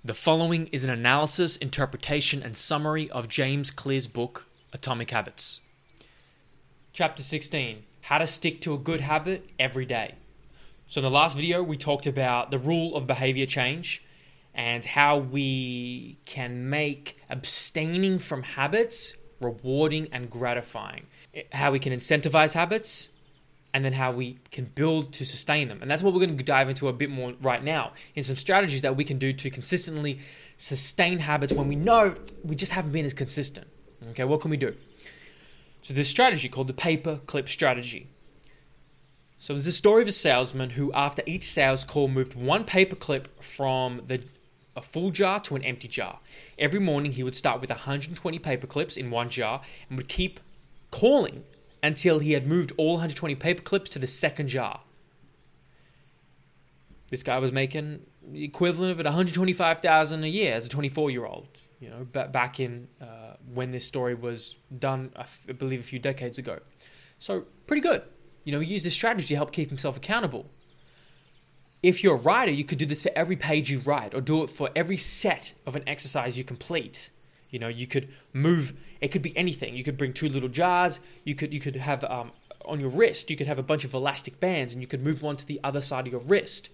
The following is an analysis, interpretation, and summary of James Clear's book, Atomic Habits. Chapter 16, How to Stick to a Good Habit Every Day. So in the last video, we talked about the rule of behavior change and how we can make abstaining from habits rewarding and gratifying. How we can incentivize habits, and then how we can build to sustain them. And that's what we're going to dive into a bit more right now, in some strategies that we can do to consistently sustain habits when we know we just haven't been as consistent. Okay, what can we do? So this strategy called the paper clip strategy. So there's a story of a salesman who, after each sales call, moved one paper clip from a full jar to an empty jar. Every morning he would start with 120 paper clips in one jar and would keep calling until he had moved all 120 paper clips to the second jar. This guy was making the equivalent of $125,000 a year as a 24-year-old. You know, back in when this story was done, I believe a few decades ago. So pretty good. You know, he used this strategy to help keep himself accountable. If you're a writer, you could do this for every page you write, or do it for every set of an exercise you complete. You know, you could move, it could be anything. You could bring 2 little jars. You could have, on your wrist, you could have a bunch of elastic bands, and you could move one to the other side of your wrist.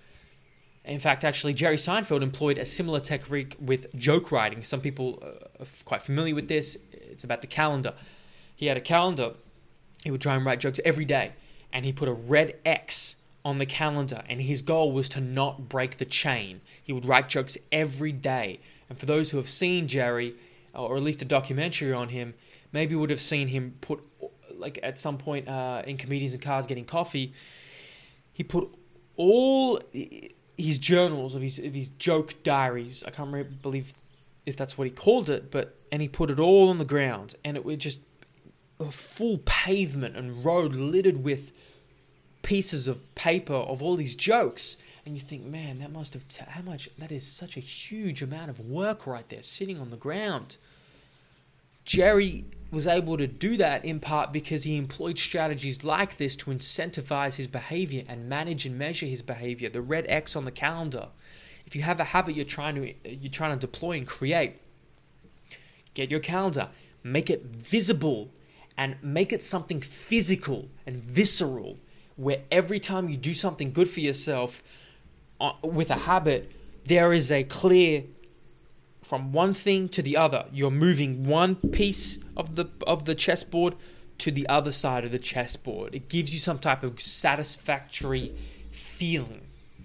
In fact, actually, Jerry Seinfeld employed a similar technique with joke writing. Some people are quite familiar with this. It's about the calendar. He had a calendar. He would try and write jokes every day, and he put a red X on the calendar, and his goal was to not break the chain. He would write jokes every day. And for those who have seen Jerry, or at least a documentary on him, maybe would have seen him put, like at some point in Comedians in Cars Getting Coffee, he put all his journals of his joke diaries, I can't believe if that's what he called it, and he put it all on the ground, and it was just a full pavement and road littered with pieces of paper of all these jokes. And you think, man, that must have, that is such a huge amount of work right there, sitting on the ground. Jerry was able to do that in part because he employed strategies like this to incentivize his behavior and manage and measure his behavior. The red X on the calendar. If you have a habit you're trying to deploy and create, get your calendar, make it visible, and make it something physical and visceral, where every time you do something good for yourself with a habit, there is a clear from one thing to the other. You're moving one piece of the chessboard to the other side of the chessboard. It gives you some type of satisfactory feeling.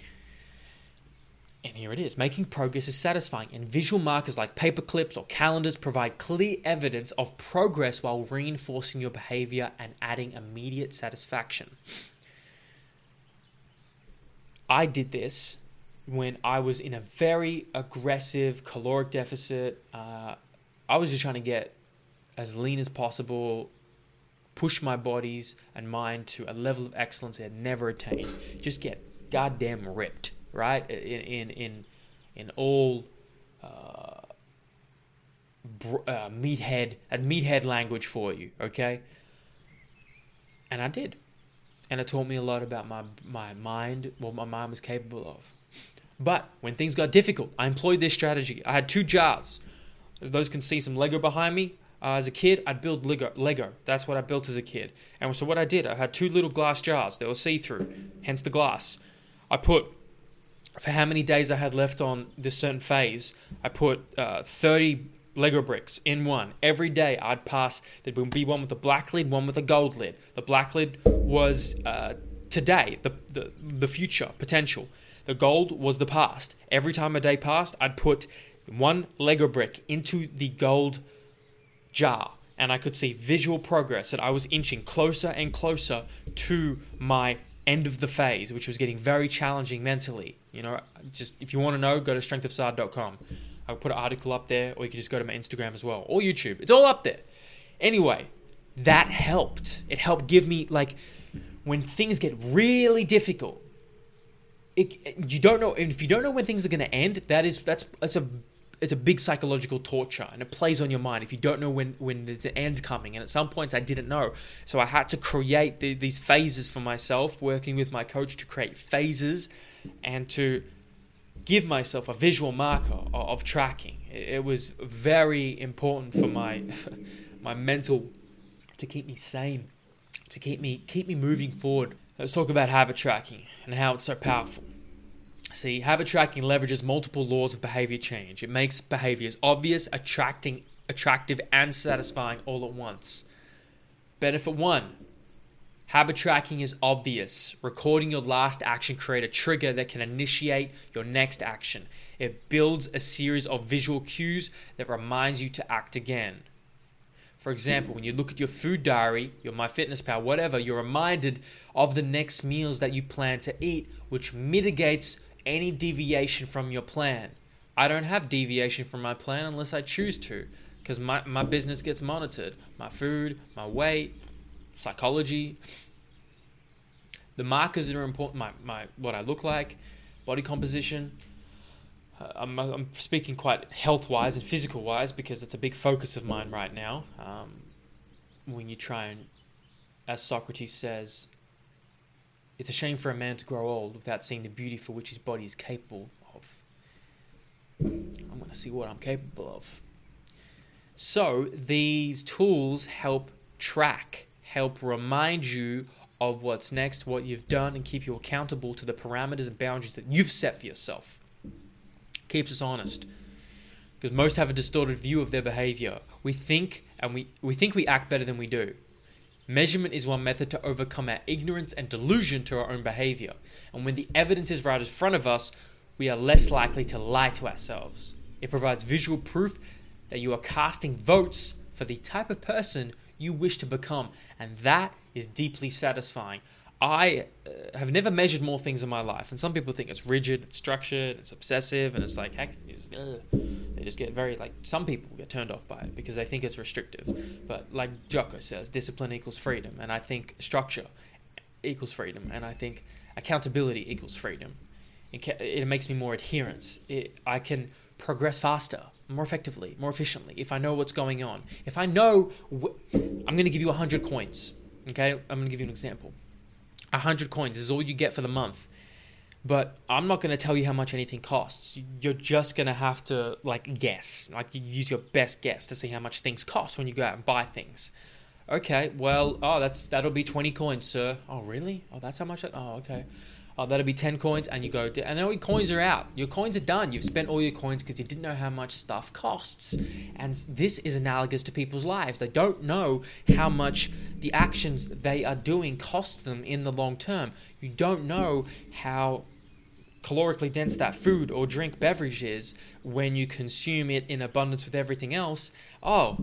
And here it is. Making progress is satisfying, and visual markers like paper clips or calendars provide clear evidence of progress while reinforcing your behavior and adding immediate satisfaction. I did this when I was in a very aggressive caloric deficit. I was just trying to get as lean as possible, push my bodies and mind to a level of excellence I had never attained. Just get goddamn ripped, right? In all meathead language for you, okay? And I did. And it taught me a lot about my mind, what my mind was capable of. But when things got difficult, I employed this strategy. I had 2 jars. Those can see some Lego behind me. As a kid, I'd build Lego. That's what I built as a kid. And so what I did, I had 2 little glass jars. They were see-through, hence the glass. I put, for how many days I had left on this certain phase, I put 30 Lego bricks in one. Every day I'd pass, there would be one with a black lid, one with a gold lid. The black lid was today, the future, potential. The gold was the past. Every time a day passed, I'd put one Lego brick into the gold jar, and I could see visual progress, that I was inching closer and closer to my end of the phase, which was getting very challenging mentally. You know, just if you want to know, go to strengthofsard.com. I'll put an article up there, or you can just go to my Instagram as well, or YouTube. It's all up there. Anyway, that helped. It helped give me, like, when things get really difficult, you don't know, and if you don't know when things are going to end, it's a big psychological torture, and it plays on your mind if you don't know when there's an end coming. And at some points I didn't know, so I had to create these phases for myself, working with my coach to create phases and to give myself a visual marker of tracking. It was very important for my my mental, to keep me sane, to keep me moving forward. Let's talk about habit tracking and how it's so powerful. See, habit tracking leverages multiple laws of behavior change. It makes behaviors obvious, attractive, and satisfying all at once. Benefit 1. Habit tracking is obvious. Recording your last action creates a trigger that can initiate your next action. It builds a series of visual cues that reminds you to act again. For example, when you look at your food diary, your MyFitnessPal, whatever, you're reminded of the next meals that you plan to eat, which mitigates any deviation from your plan. I don't have deviation from my plan unless I choose to, because my business gets monitored. My food, my weight, psychology. The markers that are important, my what I look like, body composition. I'm speaking quite health-wise and physical-wise because it's a big focus of mine right now. When you try and, as Socrates says, it's a shame for a man to grow old without seeing the beauty for which his body is capable of. I'm going to see what I'm capable of. So these tools help track, help remind you of what's next, what you've done, and keep you accountable to the parameters and boundaries that you've set for yourself. Keeps us honest. Because most have a distorted view of their behavior. We think we act better than we do. Measurement is one method to overcome our ignorance and delusion to our own behavior. And when the evidence is right in front of us, we are less likely to lie to ourselves. It provides visual proof that you are casting votes for the type of person you wish to become. And that is deeply satisfying. I have never measured more things in my life. And some people think it's rigid, it's structured, it's obsessive, and it's like, heck, they just get very, like, some people get turned off by it because they think it's restrictive. But like Jocko says, discipline equals freedom. And I think structure equals freedom. And I think accountability equals freedom. It makes me more adherent. I can progress faster, more effectively, more efficiently if I know what's going on. If I know, I'm going to give you 100 coins. Okay, I'm going to give you an example. 100 coins is all you get for the month. But I'm not going to tell you how much anything costs. You're just going to have to, like, guess. Like, you use your best guess to see how much things cost when you go out and buy things. Okay, well, that'll be 20 coins, sir. Oh, really? Oh, that's how much? Oh, okay. Oh, that'll be 10 coins, and you go, and all your coins are out. Your coins are done. You've spent all your coins because you didn't know how much stuff costs. And this is analogous to people's lives. They don't know how much the actions they are doing cost them in the long term. You don't know how calorically dense that food or drink beverage is when you consume it in abundance with everything else. Oh,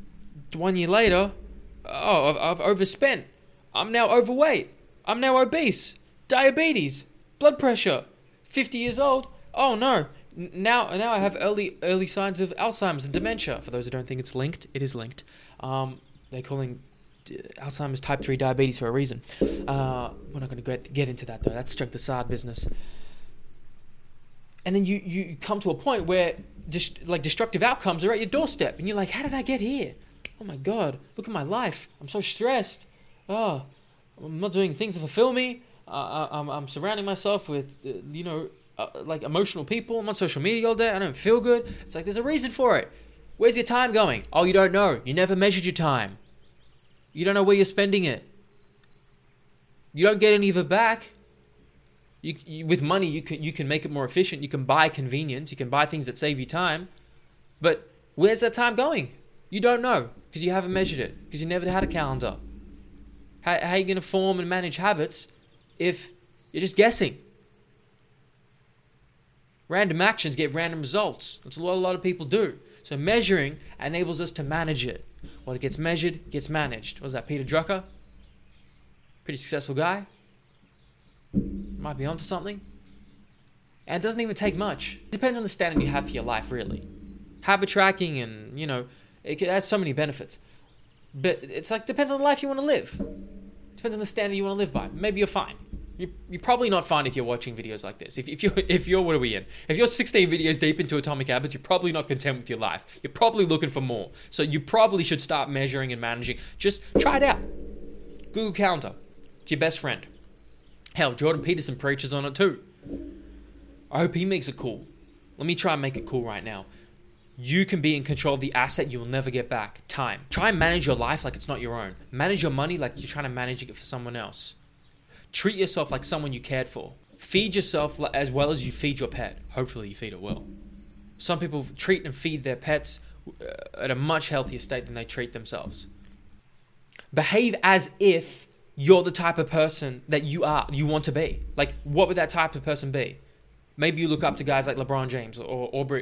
1 year later, I've overspent. I'm now overweight. I'm now obese. Diabetes, blood pressure, 50 years old. Oh no, now I have early signs of Alzheimer's and dementia. For those who don't think it's linked, it is linked. They're calling Alzheimer's type 3 diabetes for a reason. We're not going to get into that though. That's strength of side business. And then you come to a point where destructive outcomes are at your doorstep, and you're like, how did I get here? Oh my God, look at my life. I'm so stressed. Oh, I'm not doing things that fulfill me. I'm surrounding myself with, like emotional people. I'm on social media all day. I don't feel good. It's like, there's a reason for it. Where's your time going? Oh, you don't know. You never measured your time. You don't know where you're spending it. You don't get any of it back. You with money, you can make it more efficient. You can buy convenience. You can buy things that save you time. But where's that time going? You don't know because you haven't measured it, because you never had a calendar. How are you going to form and manage habits if you're just guessing? Random actions get random results. That's what a lot of people do. So measuring enables us to manage it. What gets measured gets managed. Was that Peter Drucker? Pretty successful guy. Might be onto something. And it doesn't even take much. It depends on the standard you have for your life, really. Habit tracking and, it has so many benefits. But it's like, depends on the life you want to live. Depends on the standard you want to live by. Maybe you're fine. You're probably not fine if you're watching videos like this. If you're what are we in? If you're 16 videos deep into Atomic Habits, you're probably not content with your life. You're probably looking for more. So you probably should start measuring and managing. Just try it out. Google Calendar. It's your best friend. Hell, Jordan Peterson preaches on it too. I hope he makes it cool. Let me try and make it cool right now. You can be in control of the asset you will never get back. Time. Try and manage your life like it's not your own. Manage your money like you're trying to manage it for someone else. Treat yourself like someone you cared for. Feed yourself as well as you feed your pet. Hopefully you feed it well. Some people treat and feed their pets at a much healthier state than they treat themselves. Behave as if you're the type of person that you want to be. Like, what would that type of person be? Maybe you look up to guys like LeBron James or Aubrey,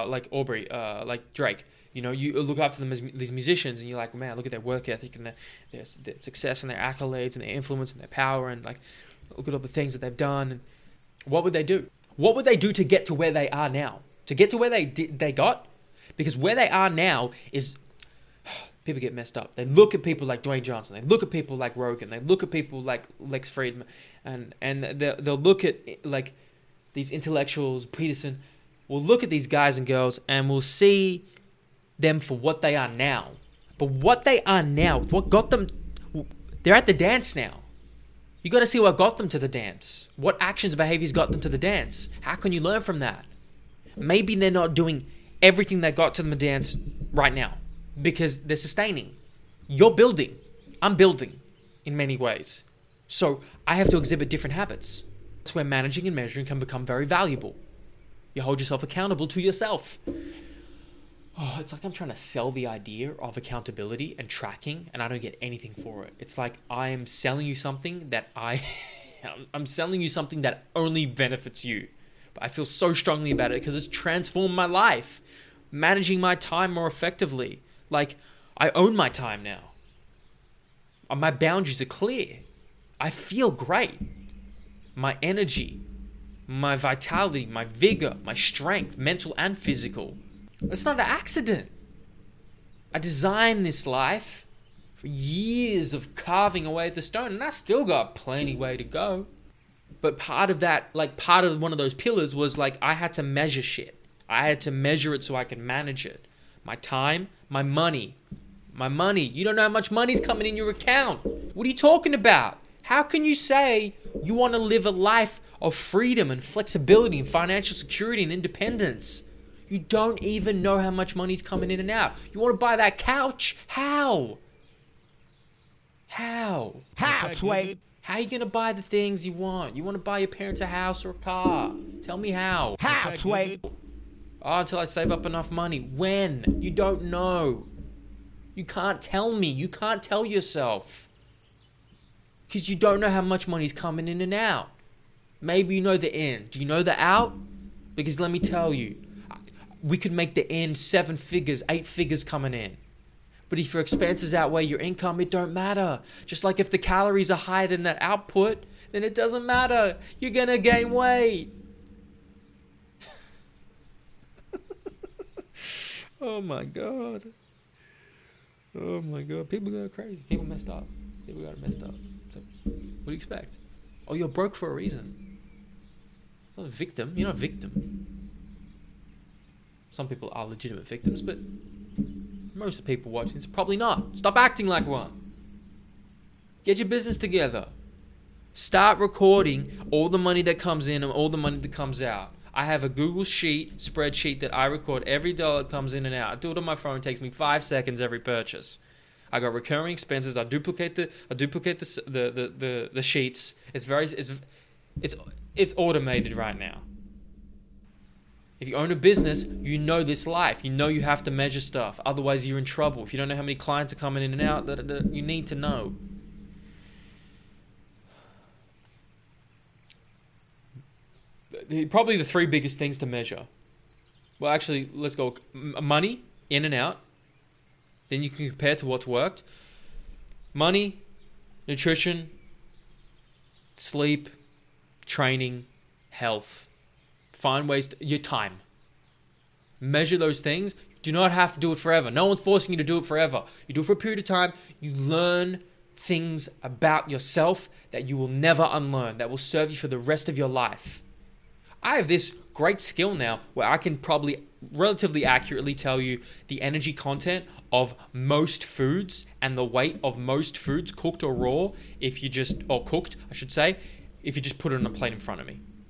like Drake. You know, you look up to them as these musicians, and you're like, man, look at their work ethic and their success and their accolades and their influence and their power, and like, look at all the things that they've done. And what would they do? What would they do to get to where they are now? To get to where they got? Because where they are now is, people get messed up. They look at people like Dwayne Johnson. They look at people like Rogan. They look at people like Lex Fridman, and they'll look at like these intellectuals. Peterson will look at these guys and girls, and we'll see them for what they are now. But what they are now, what got them, they're at the dance now. You got to see what got them to the dance. What actions, behaviors got them to the dance? How can you learn from that? Maybe they're not doing everything that got to them to the dance right now because they're sustaining. You're building. I'm building in many ways. So I have to exhibit different habits. That's where managing and measuring can become very valuable. You hold yourself accountable to yourself. Oh, it's like I'm trying to sell the idea of accountability and tracking, and I don't get anything for it. It's like I am selling you something that I'm selling you something that only benefits you. But I feel so strongly about it because it's transformed my life. Managing my time more effectively. Like, I own my time now. My boundaries are clear. I feel great. My energy, my vitality, my vigor, my strength, mental and physical. It's not an accident. I designed this life for years of carving away at the stone, and I still got plenty way to go. But part of that, like part of one of those pillars was like I had to measure shit. I had to measure it so I could manage it. My time, my money. My money. You don't know how much money's coming in your account. What are you talking about? How can you say you want to live a life of freedom and flexibility and financial security and independence? You don't even know how much money's coming in and out. You want to buy that couch? How? How, Sway? How are you going to buy the things you want? You want to buy your parents a house or a car? Tell me how. How, Sway? Oh, until I save up enough money. When? You don't know. You can't tell me. You can't tell yourself. Because you don't know how much money's coming in and out. Maybe you know the in. Do you know the out? Because let me tell you, we could make the in 7 figures, 8 figures coming in. But if your expenses outweigh your income, it don't matter. Just like if the calories are higher than the output, then it doesn't matter. You're going to gain weight. Oh my God. Oh my God. People go crazy. People messed up. People got messed up. So, what do you expect? Oh, you're broke for a reason. It's not a victim. You're not a victim. Some people are legitimate victims, but most of the people watching this probably not. Stop acting like one. Get your business together. Start recording all the money that comes in and all the money that comes out. I have a Google spreadsheet that I record every dollar that comes in and out. I do it on my phone. It takes me 5 seconds every purchase. I got recurring expenses. I duplicate the sheets. It's automated right now. If you own a business, you know this life. You know you have to measure stuff. Otherwise, you're in trouble. If you don't know how many clients are coming in and out, you need to know. Probably the 3 biggest things to measure. Well, actually, let's go. Money, in and out. Then you can compare to what's worked. Money, nutrition, sleep, training, health. Find ways your time. Measure those things. Do not have to do it forever. No one's forcing you to do it forever. You do it for a period of time. You learn things about yourself that you will never unlearn, that will serve you for the rest of your life. I have this great skill now where I can probably relatively accurately tell you the energy content of most foods and the weight of most foods, cooked or raw, or cooked, I should say, if you just put it on a plate in front of me.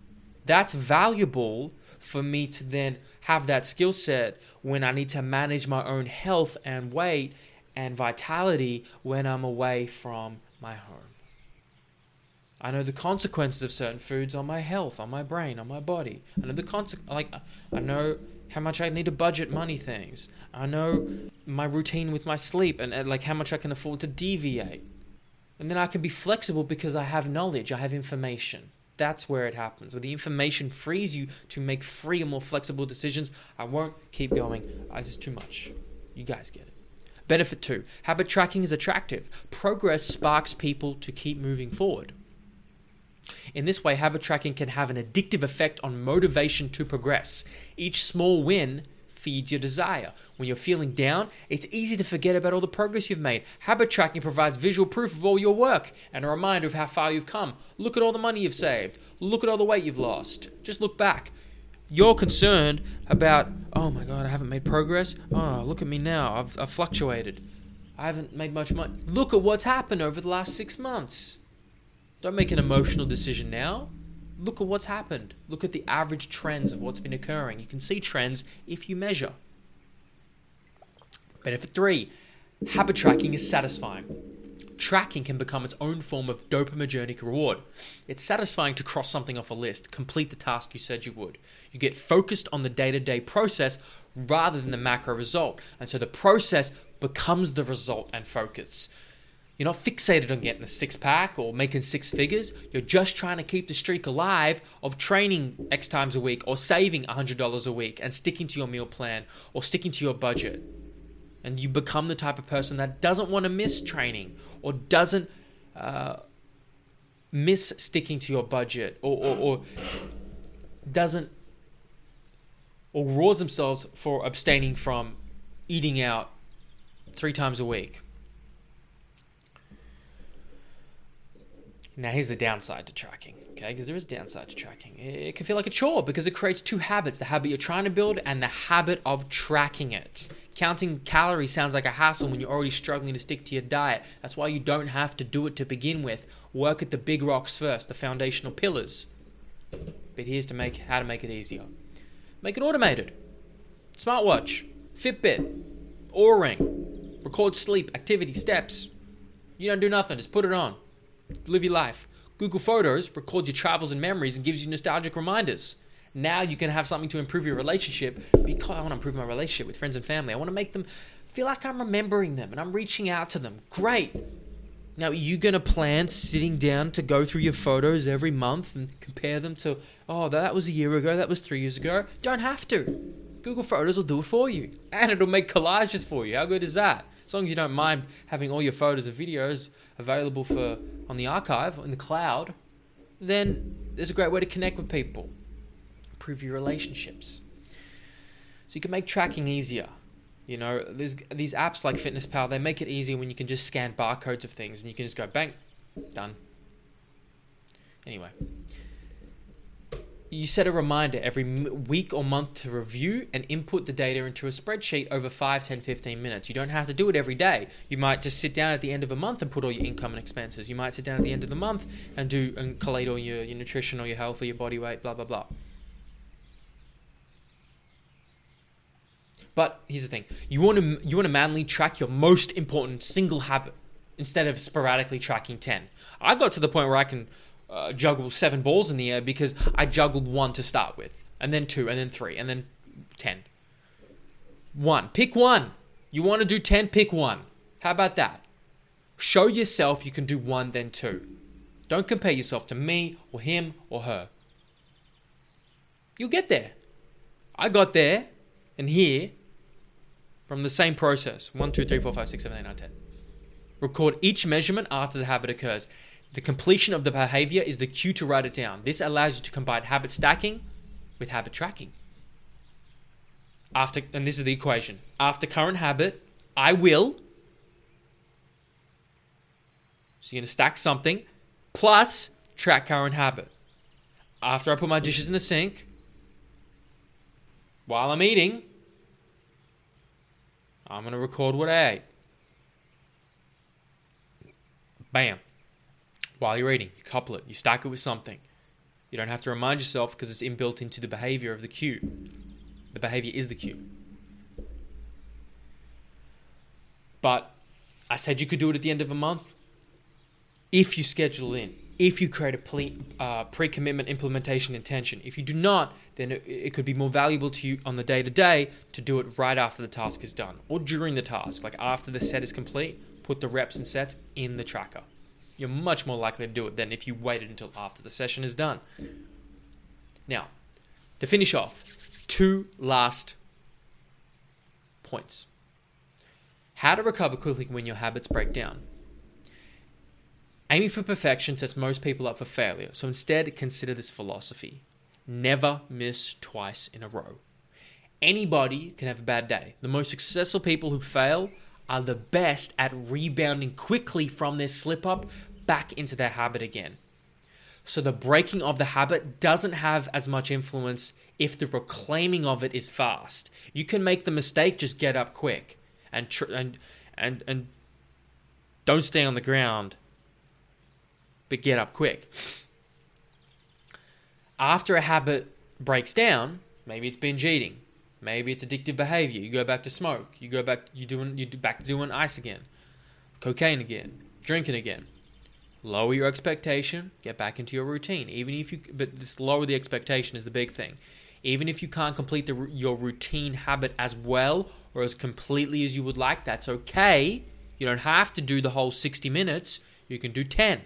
That's valuable for me to then have that skill set when I need to manage my own health and weight and vitality when I'm away from my home. I know the consequences of certain foods on my health, on my brain, on my body. I know I know how much I need to budget money things. I know my routine with my sleep and like how much I can afford to deviate. And then I can be flexible because I have knowledge, I have information. That's where it happens. Where the information frees you to make free and more flexible decisions. I won't keep going. This is too much. You guys get it. Benefit 2. Habit tracking is attractive. Progress sparks people to keep moving forward. In this way, habit tracking can have an addictive effect on motivation to progress. Each small win feeds your desire. When you're feeling down, it's easy to forget about all the progress you've made. Habit tracking provides visual proof of all your work and a reminder of how far you've come. Look at all the money you've saved. Look at all the weight you've lost. Just look back. You're concerned about, oh my God, I haven't made progress. Oh, look at me now. I've fluctuated. I haven't made much money. Look at what's happened over the last 6 months. Don't make an emotional decision now. Look at what's happened. Look at the average trends of what's been occurring. You can see trends if you measure. Benefit 3. Habit tracking is satisfying. Tracking can become its own form of dopaminergic reward. It's satisfying to cross something off a list, complete the task you said you would. You get focused on the day-to-day process rather than the macro result. And so the process becomes the result and focus. You're not fixated on getting a 6-pack or making 6 figures. You're just trying to keep the streak alive of training X times a week or saving $100 a week and sticking to your meal plan or sticking to your budget. And you become the type of person that doesn't want to miss training or doesn't miss sticking to your budget or doesn't or rewards themselves for abstaining from eating out 3 times a week. Now, here's the downside to tracking, okay? Because there is a downside to tracking. It can feel like a chore because it creates 2 habits, the habit you're trying to build and the habit of tracking it. Counting calories sounds like a hassle when you're already struggling to stick to your diet. That's why you don't have to do it to begin with. Work at the big rocks first, the foundational pillars. But here's how to make it easier. Make it automated. Smartwatch, Fitbit, Oura Ring, record sleep, activity, steps. You don't do nothing, just put it on. Live your life. Google Photos records your travels and memories and gives you nostalgic reminders. Now you can have something to improve your relationship because I want to improve my relationship with friends and family. I want to make them feel like I'm remembering them and I'm reaching out to them. Great. Now, are you going to plan sitting down to go through your photos every month and compare them to, oh, that was a year ago, that was 3 years ago? Don't have to. Google Photos will do it for you. And it'll make collages for you. How good is that? As long as you don't mind having all your photos and videos available on the archive, in the cloud, then there's a great way to connect with people. Improve your relationships. So you can make tracking easier. You know, there's these apps like FitnessPal, they make it easier when you can just scan barcodes of things and you can just go, bang, done. Anyway. You set a reminder every week or month to review and input the data into a spreadsheet over 5, 10, 15 minutes. You don't have to do it every day. You might just sit down at the end of a month and put all your income and expenses. You might sit down at the end of the month and collate all your nutrition or your health or your body weight, blah, blah, blah. But here's the thing. You want to manually track your most important single habit instead of sporadically tracking 10. I got to the point where I can juggle 7 balls in the air because I juggled 1 to start with, and then 2, and then 3, and then 10. 1. Pick 1. You want to do 10, pick 1. How about that? Show yourself you can do 1, then 2. Don't compare yourself to me or him or her. You'll get there. I got there and here from the same process. 1, 2, 3, 4, 5, 6, 7, 8, 9, 10. Record each measurement after the habit occurs. The completion of the behavior is the cue to write it down. This allows you to combine habit stacking with habit tracking. And this is the equation. After current habit, I will. So you're going to stack something plus track current habit. After I put my dishes in the sink, while I'm eating, I'm going to record what I ate. Bam. While you're eating, you couple it, you stack it with something. You don't have to remind yourself because it's inbuilt into the behavior of the cue. The behavior is the cue. But I said you could do it at the end of a month. If you schedule in, if you create a pre-commitment implementation intention. If you do not, then it could be more valuable to you on the day-to-day to do it right after the task is done or during the task. Like after the set is complete, put the reps and sets in the tracker. You're much more likely to do it than if you waited until after the session is done. Now, to finish off, 2 last points. How to recover quickly when your habits break down. Aiming for perfection sets most people up for failure, so instead consider this philosophy. Never miss twice in a row. Anybody can have a bad day. The most successful people who fail are the best at rebounding quickly from their slip-up back into their habit again. So the breaking of the habit doesn't have as much influence if the reclaiming of it is fast. You can make the mistake, just get up quick and don't stay on the ground, but get up quick. After a habit breaks down, maybe it's binge eating, maybe it's addictive behavior. You go back to smoke. You go back. You're back to doing ice again, cocaine again, drinking again. Lower your expectation. Get back into your routine. But this lower the expectation is the big thing. Even if you can't complete your routine habit as well or as completely as you would like, that's okay. You don't have to do the whole 60 minutes. You can do 10.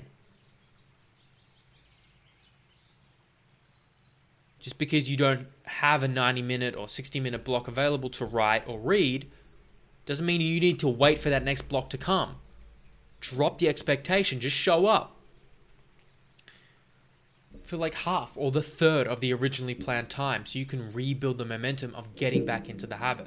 Just because you don't have a 90-minute or 60-minute block available to write or read doesn't mean you need to wait for that next block to come. Drop the expectation. Just show up. For like half or the third of the originally planned time so you can rebuild the momentum of getting back into the habit.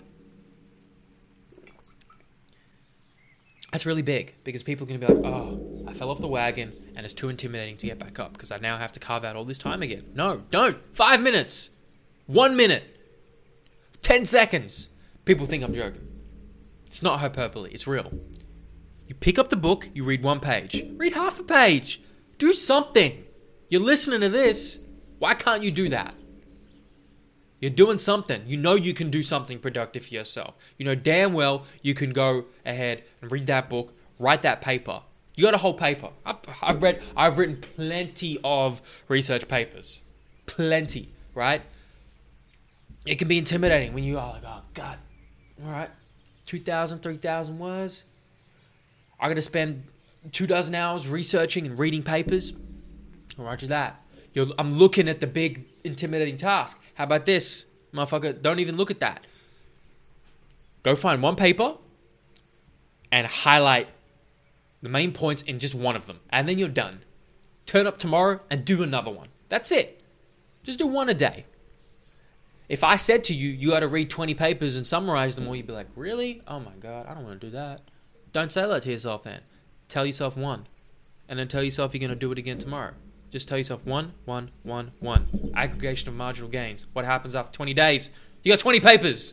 That's really big because people are going to be like, oh, I fell off the wagon and it's too intimidating to get back up because I now have to carve out all this time again. No, don't. 5 minutes. 1 minute. 10 seconds. People think I'm joking. It's not hyperbole. It's real. You pick up the book, you read 1 page. Read half a page. Do something. You're listening to this. Why can't you do that? You're doing something. You know you can do something productive for yourself. You know damn well you can go ahead and read that book, write that paper. You got a whole paper. I've written plenty of research papers. Plenty, right? It can be intimidating when you are like, oh God, all right, 2,000, 3,000 words. I got to spend 24 hours researching and reading papers. Roger that. I'm looking at the big, intimidating task. How about this? Motherfucker, don't even look at that. Go find 1 paper and highlight the main points in just 1 of them. And then you're done. Turn up tomorrow and do another one. That's it. Just do 1 a day. If I said to you, you got to read 20 papers and summarize them all, you'd be like, really? Oh my God, I don't want to do that. Don't say that to yourself then. Tell yourself 1. And then tell yourself you're going to do it again tomorrow. Just tell yourself 1, 1, 1, 1. Aggregation of marginal gains. What happens after 20 days? You got 20 papers.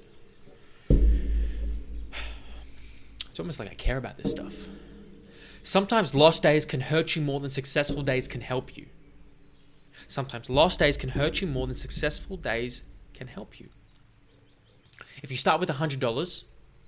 It's almost like I care about this stuff. Sometimes lost days can hurt you more than successful days can help you. Sometimes lost days can hurt you more than successful days can help you. If you start with $100,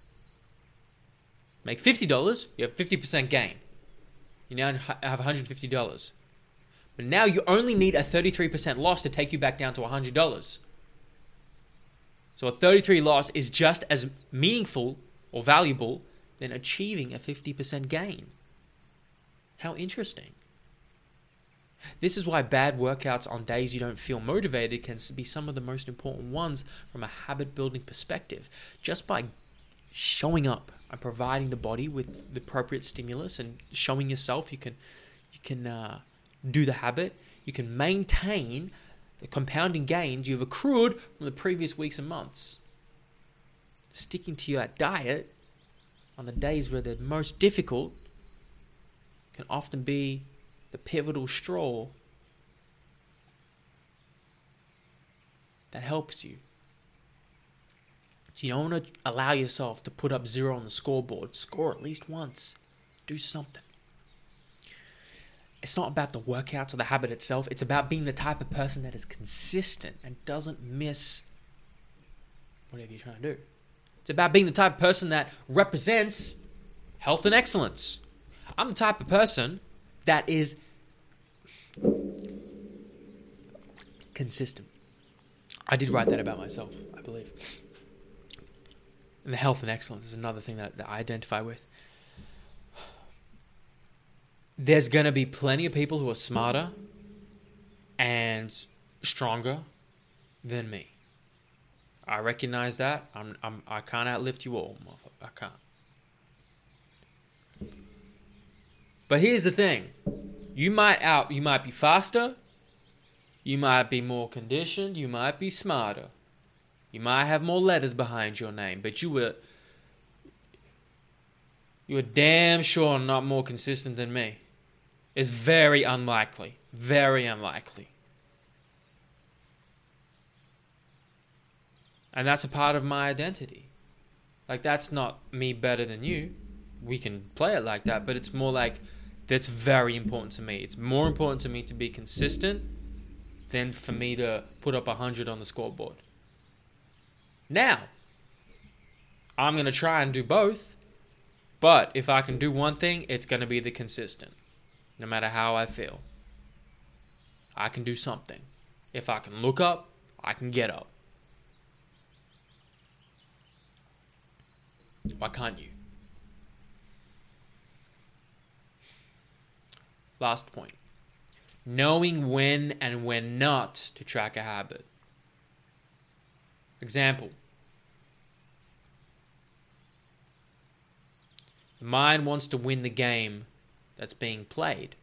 make $50, you have 50% gain. You now have $150. But now you only need a 33% loss to take you back down to $100. So a 33 loss is just as meaningful or valuable than achieving a 50% gain. How interesting. This is why bad workouts on days you don't feel motivated can be some of the most important ones from a habit building perspective. Just by showing up and providing the body with the appropriate stimulus and showing yourself you can do the habit, you can maintain the compounding gains you've accrued from the previous weeks and months. Sticking to your diet on the days where they're most difficult can often be the pivotal straw that helps you. So you don't want to allow yourself to put up 0 on the scoreboard. Score at least once. Do something. it's not about the workouts or the habit itself. It's about being the type of person that is consistent and doesn't miss whatever you're trying to do. It's about being the type of person that represents health and excellence. I'm the type of person that is consistent. I did write that about myself, I believe. And the health and excellence is another thing that I identify with. There's going to be plenty of people who are smarter and stronger than me. I recognize that. I can't outlift you all, motherfucker. I can't. But here's the thing. You might be faster. You might be more conditioned. You might be smarter. You might have more letters behind your name. But you were damn sure not more consistent than me. It's very unlikely. Very unlikely. And that's a part of my identity. Like, that's not me better than you. We can play it like that, but it's more like that's very important to me. It's more important to me to be consistent than for me to put up 100 on the scoreboard. Now, I'm going to try and do both, but if I can do one thing, it's going to be the consistent. No matter how I feel. I can do something. If I can look up, I can get up. Why can't you? Last point. Knowing when and when not to track a habit. Example. The mind wants to win the game that's being played.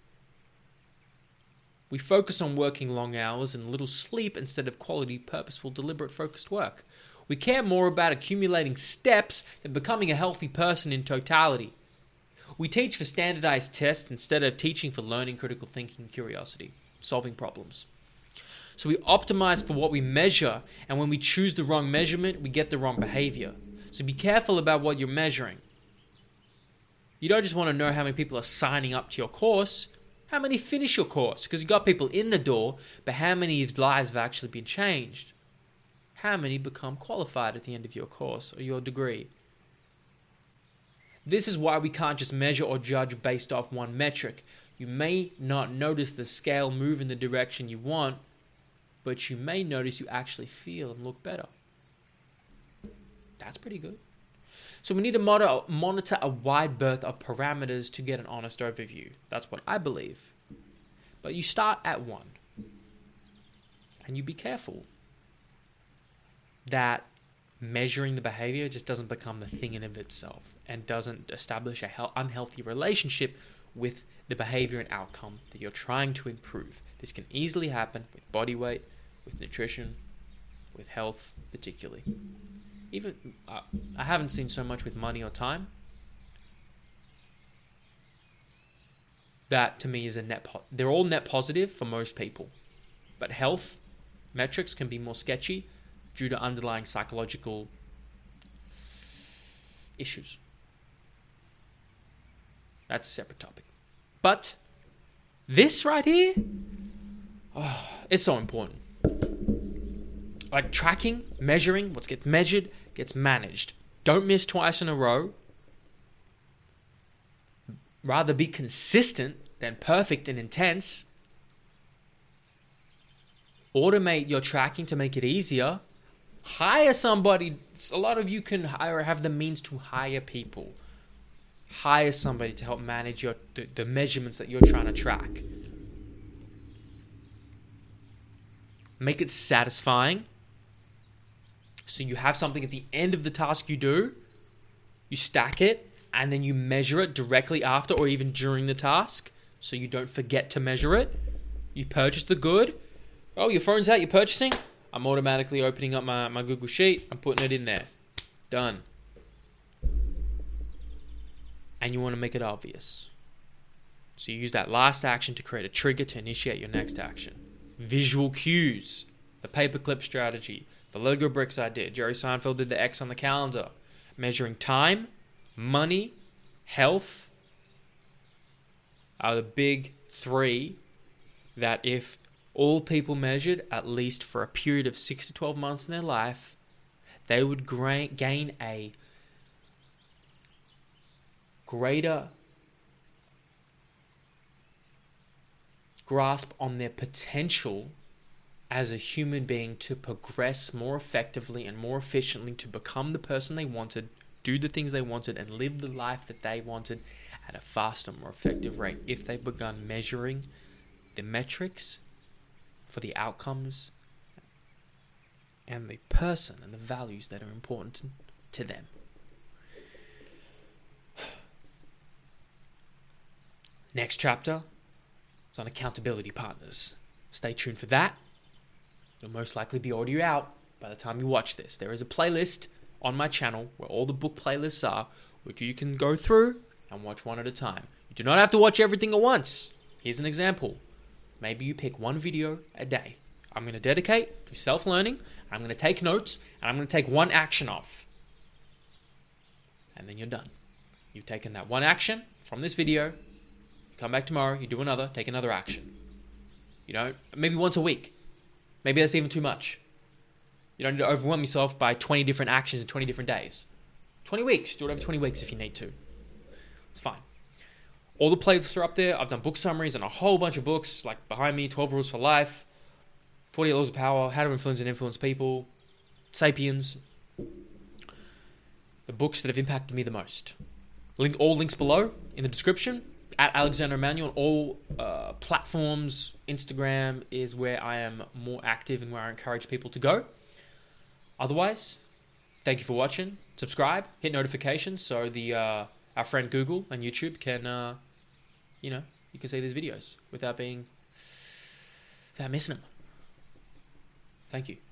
We focus on working long hours and little sleep instead of quality, purposeful, deliberate, focused work. We care more about accumulating steps than becoming a healthy person in totality. We teach for standardized tests instead of teaching for learning, critical thinking, curiosity, solving problems. So we optimize for what we measure, and when we choose the wrong measurement, we get the wrong behavior. So be careful about what you're measuring. You don't just want to know how many people are signing up to your course, how many finish your course, because you got people in the door, but how many lives have actually been changed? How many become qualified at the end of your course or your degree? This is why we can't just measure or judge based off one metric. You may not notice the scale move in the direction you want, but you may notice you actually feel and look better. That's pretty good. So we need to monitor a wide berth of parameters to get an honest overview. That's what I believe. But you start at one. And you be careful that measuring the behavior just doesn't become the thing in of itself and doesn't establish a unhealthy relationship with the behavior and outcome that you're trying to improve. This can easily happen with body weight, with nutrition, with health particularly. Even I haven't seen so much with money or time. That to me is a net. They're all net positive for most people, but health metrics can be more sketchy due to underlying psychological issues. That's a separate topic. But this right here, it's so important. Like tracking, measuring, what gets measured gets managed. Don't miss twice in a row. Rather be consistent than perfect and intense. Automate your tracking to make it easier. Hire somebody. A lot of you can hire or have the means to hire people. Hire somebody to help manage the measurements that you're trying to track. Make it satisfying. So you have something at the end of the task you do. You stack it and then you measure it directly after or even during the task. So you don't forget to measure it. You purchase the good. Oh, your phone's out, you're purchasing? I'm automatically opening up my Google Sheet. I'm putting it in there. Done. And you want to make it obvious. So you use that last action to create a trigger to initiate your next action. Visual cues. The paperclip strategy. The Lego bricks I did. Jerry Seinfeld did the X on the calendar. Measuring time, money, health are the big 3, that if all people measured at least for a period of 6 to 12 months in their life, they would gain a greater grasp on their potential as a human being to progress more effectively and more efficiently to become the person they wanted, do the things they wanted, and live the life that they wanted at a faster, more effective rate if they begun measuring the metrics for the outcomes and the person and the values that are important to them. Next chapter is on accountability partners. Stay tuned for that. It'll most likely be already out by the time you watch this. There is a playlist on my channel where all the book playlists are, which you can go through and watch one at a time. You do not have to watch everything at once. Here's an example. Maybe you pick one video a day. I'm going to dedicate to self-learning. I'm going to take notes, and I'm going to take one action off. And then you're done. You've taken that one action from this video. You come back tomorrow, you do another, take another action. You know, maybe once a week. Maybe that's even too much. You don't need to overwhelm yourself by 20 different actions in 20 different days. 20 weeks. Do it over 20 weeks if you need to. It's fine. All the playlists are up there. I've done book summaries and a whole bunch of books, like behind me, 12 Rules for Life, 48 Laws of Power, How to Influence and Influence People, Sapiens. The books that have impacted me the most. All links below in the description. At Alexander Emanuel on all platforms. Instagram is where I am more active and where I encourage people to go. Otherwise, thank you for watching. Subscribe, hit notifications so the our friend Google and YouTube can, you can see these videos without missing them. Thank you.